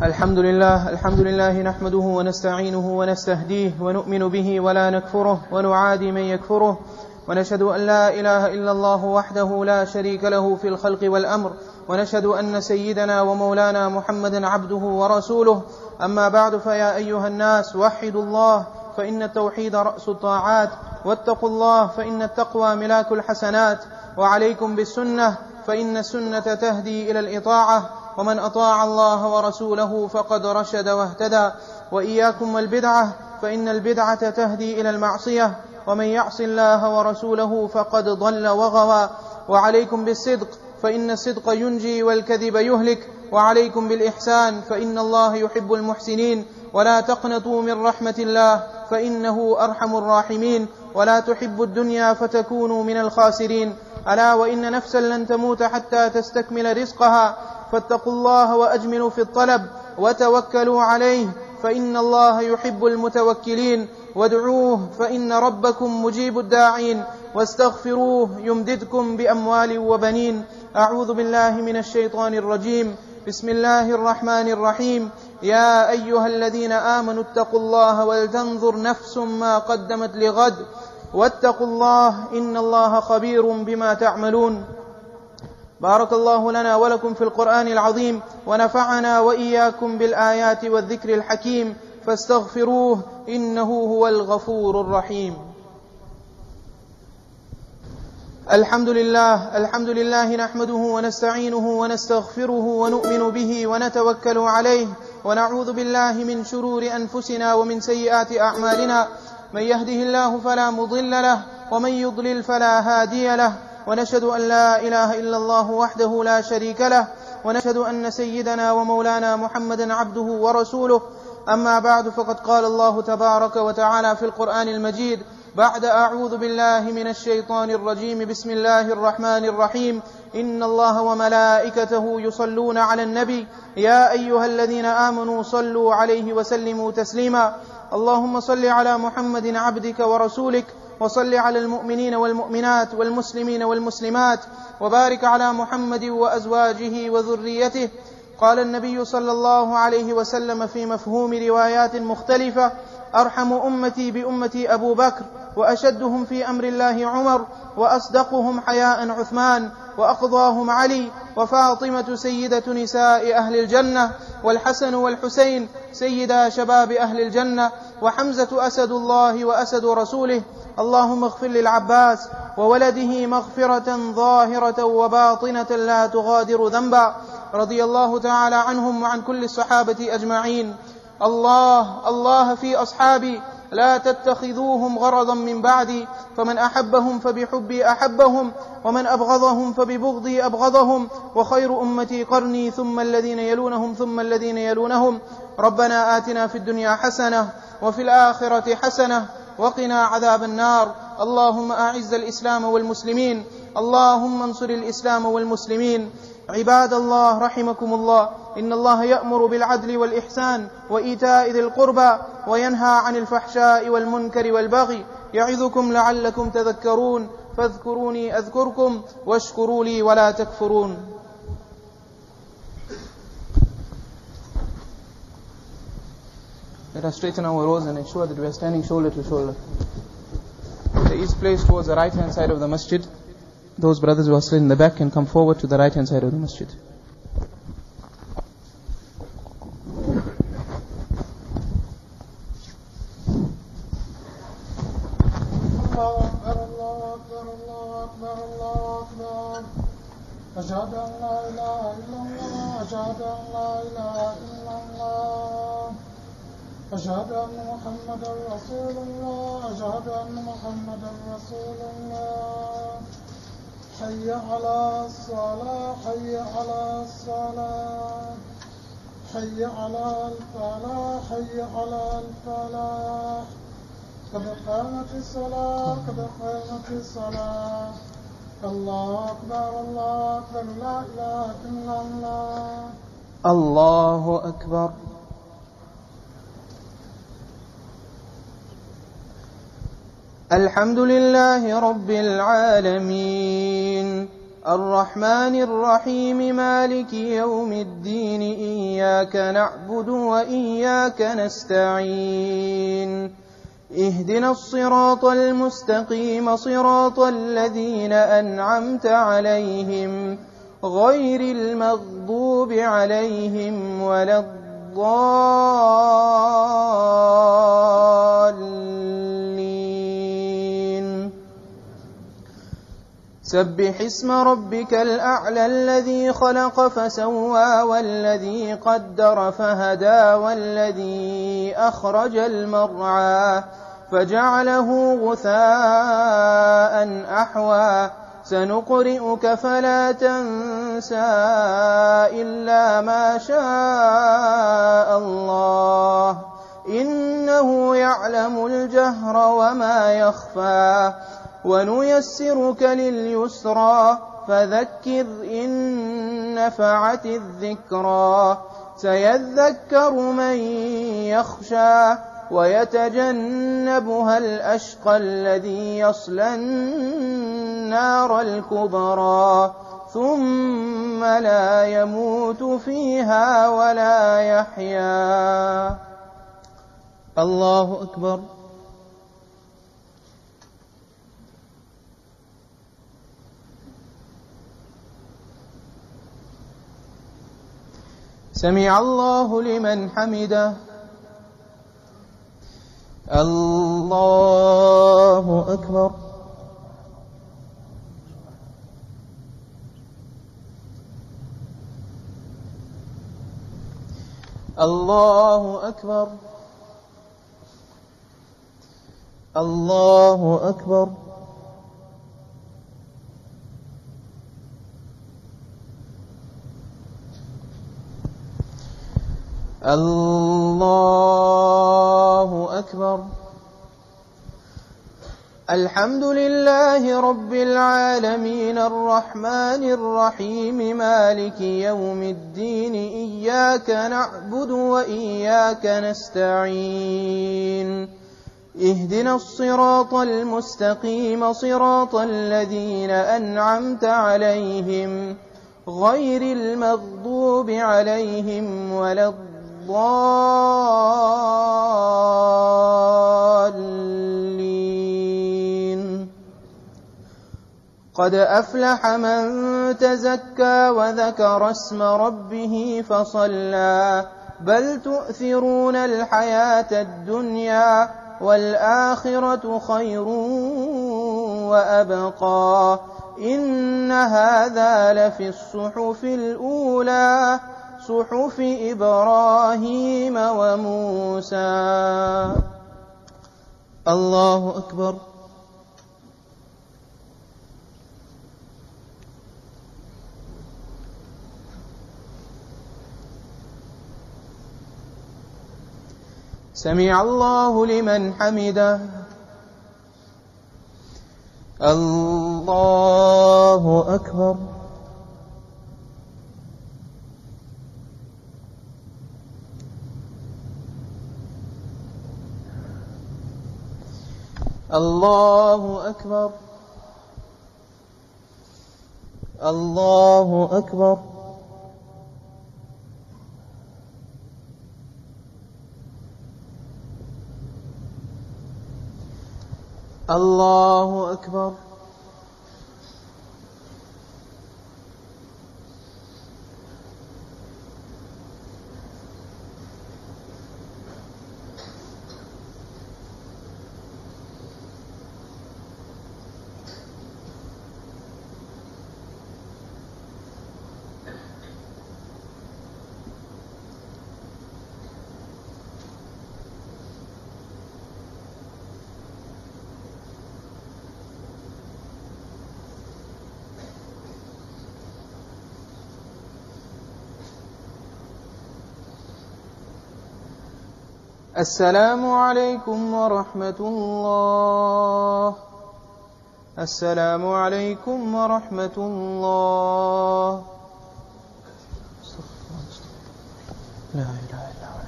الحمد لله نحمده ونستعينه ونستهديه ونؤمن به ولا نكفره ونعادي من يكفره، ونشهد أن لا إله إلا الله وحده لا شريك له في الخلق والأمر، ونشهد أن سيدنا ومولانا محمدا عبده ورسوله. أما بعد، فيا أيها الناس وحدوا الله، فإن التوحيد رأس الطاعات، واتقوا الله فإن التقوى ملاك الحسنات، وعليكم بالسنة فإن السنة تهدي إلى الإطاعة، ومن أطاع الله ورسوله فقد رشد واهتدى. وإياكم والبدعة، فإن البدعة تهدي إلى المعصية، ومن يعص الله ورسوله فقد ضل وغوى. وعليكم بالصدق، فإن الصدق ينجي والكذب يهلك. وعليكم بالإحسان، فإن الله يحب المحسنين. ولا تقنطوا من رحمة الله، فإنه أرحم الراحمين. ولا تحبوا الدنيا فتكونوا من الخاسرين. ألا وإن نفسا لن تموت حتى تستكمل رزقها، فاتقوا الله وأجملوا في الطلب، وتوكلوا عليه، فإن الله يحب المتوكلين. وادعوه فإن ربكم مجيب الداعين، واستغفروه يمددكم بأموال وبنين. أعوذ بالله من الشيطان الرجيم. بسم الله الرحمن الرحيم. يا أيها الذين آمنوا اتقوا الله ولتنظر نفس ما قدمت لغد، واتقوا الله إن الله خبير بما تعملون. بارك الله لنا ولكم في القرآن العظيم، ونفعنا وإياكم بالآيات والذكر الحكيم، فاستغفروه إنه هو الغفور الرحيم. الحمد لله نحمده ونستعينه ونستغفره ونؤمن به ونتوكل عليه، ونعوذ بالله من شرور أنفسنا ومن سيئات أعمالنا. من يهده الله فلا مضل له، ومن يضلل فلا هادي له. ونشهد أن لا إله إلا الله وحده لا شريك له، ونشهد أن سيدنا ومولانا محمدا عبده ورسوله. أما بعد، فقد قال الله تبارك وتعالى في القرآن المجيد بعد أعوذ بالله من الشيطان الرجيم: بسم الله الرحمن الرحيم. إن الله وملائكته يصلون على النبي يا أيها الذين آمنوا صلوا عليه وسلموا تسليما. اللهم صل على محمد عبدك ورسولك، وصل على المؤمنين والمؤمنات والمسلمين والمسلمات، وبارك على محمد وأزواجه وذريته. قال النبي صلى الله عليه وسلم في مفهوم روايات مختلفة: أرحم أمتي بأمتي أبو بكر، وأشدهم في أمر الله عمر، وأصدقهم حياء عثمان، وأقضاهم علي، وفاطمة سيدة نساء أهل الجنة، والحسن والحسين سيدا شباب أهل الجنة، وحمزة أسد الله وأسد رسوله. اللهم اغفر للعباس وولده مغفرة ظاهرة وباطنة لا تغادر ذنبا، رضي الله تعالى عنهم وعن كل الصحابة أجمعين. الله في أصحابي، لا تتخذوهم غرضا من بعدي، فمن أحبهم فبحبي أحبهم، ومن أبغضهم فببغضي أبغضهم، وخير أمتي قرني، ثم الذين يلونهم ثم الذين يلونهم. ربنا آتنا في الدنيا حسنة وفي الآخرة حسنة وقنا عذاب النار. اللهم أعز الإسلام والمسلمين، اللهم انصر الإسلام والمسلمين. عباد الله رحمكم الله، إن الله يأمر بالعدل والإحسان وإيتاء ذي القربى، وينهى عن الفحشاء والمنكر والبغي، يعظكم لعلكم تذكرون. فاذكروني أذكركم، واشكروا لي ولا تكفرون. Let us straighten our rows and ensure that we are standing shoulder to shoulder. The east place towards the right hand side of the masjid. Those brothers who are still in the back can come forward to the right hand side of the masjid. أشهد أن لا إله إلا الله أشهد أن لا إله إلا الله أشهد أن محمدا رسول الله أشهد أن محمدا رسول الله حي على الصلاة حي على الصلاة حي على الفلاح حي على الفلاح قد قامت الصلاة قد قامت الصلاة. الله أكبر الله أكبر لا إله إلا الله. الله أكبر. الحمد لله رب العالمين، الرحمن الرحيم مالك يوم الدين إياك نعبد وإياك نستعين اهدنا الصراط المستقيم صراط الذين أنعمت عليهم غير المغضوب عليهم ولا الضالين سبح اسم ربك الأعلى الذي خلق فسوى والذي قدر فهدى والذي أخرج المرعى فجعله غثاء أحوى سنقرئك فلا تنسى إلا ما شاء الله إنه يعلم الجهر وما يخفى ونيسرك لليسرى فذكر إن نفعت الذكرى سيذكر من يخشى ويتجنبها الأشقى الذي يصلى النار الكبرى ثم لا يموت فيها ولا يحيا. الله أكبر. سمع الله لمن حمده. الله أكبر. الله أكبر. الله أكبر. الله أكبر. الحمد لله رب العالمين الرحمن الرحيم مالك يوم الدين إياك نعبد وإياك نستعين اهدنا الصراط المستقيم صراط الذين أنعمت عليهم غير المغضوب عليهم ولا الضالين قد أفلح من تزكى وذكر اسم ربه فصلى بل تؤثرون الحياة الدنيا والآخرة خير وأبقى إن هذا لفي الصحف الأولى صحف إبراهيم وموسى. الله أكبر. سمع الله لمن حمده. الله أكبر. الله أكبر. الله أكبر. الله أكبر. السلام عليكم ورحمة الله. السلام عليكم ورحمة الله. لا إله إلا هو.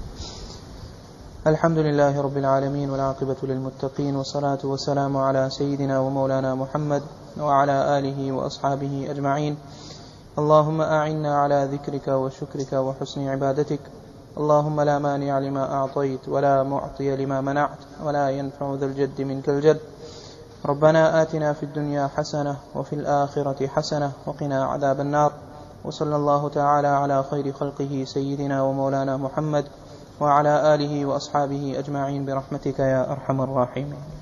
الحمد لله رب العالمين والعاقبة للمتقين والصلاة والسلام على سيدنا ومولانا محمد وعلى آله وأصحابه أجمعين. اللهم أعنا على ذكرك وشكرك وحسن عبادتك. اللهم لا مانع لما أعطيت ولا معطي لما منعت ولا ينفع ذا الجد منك الجد. ربنا آتنا في الدنيا حسنة وفي الآخرة حسنة وقنا عذاب النار. وصلى الله تعالى على خير خلقه سيدنا ومولانا محمد وعلى آله وأصحابه أجمعين برحمتك يا أرحم الراحمين.